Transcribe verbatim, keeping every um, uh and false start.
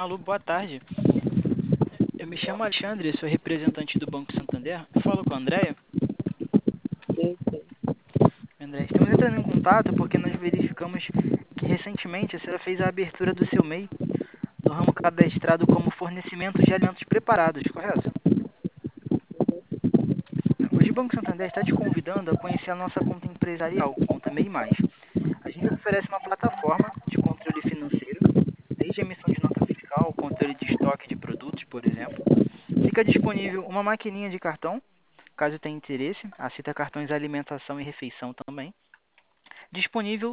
Alô, boa tarde. Eu me chamo Alexandre, sou representante do Banco Santander. Falo com a Andréia. Sim, sim. Andréia, estamos entrando em contato porque nós verificamos que recentemente a senhora fez a abertura do seu M E I no ramo cadastrado como fornecimento de alimentos preparados, correto? Hoje o Banco Santander está te convidando a conhecer a nossa conta empresarial, Conta M E I Mais. A gente oferece uma plataforma de controle financeiro, desde emissão de nota fiscal, controle de estoque de produtos, por exemplo. Fica disponível uma maquininha de cartão, caso tenha interesse, aceita cartões alimentação e refeição também. Disponível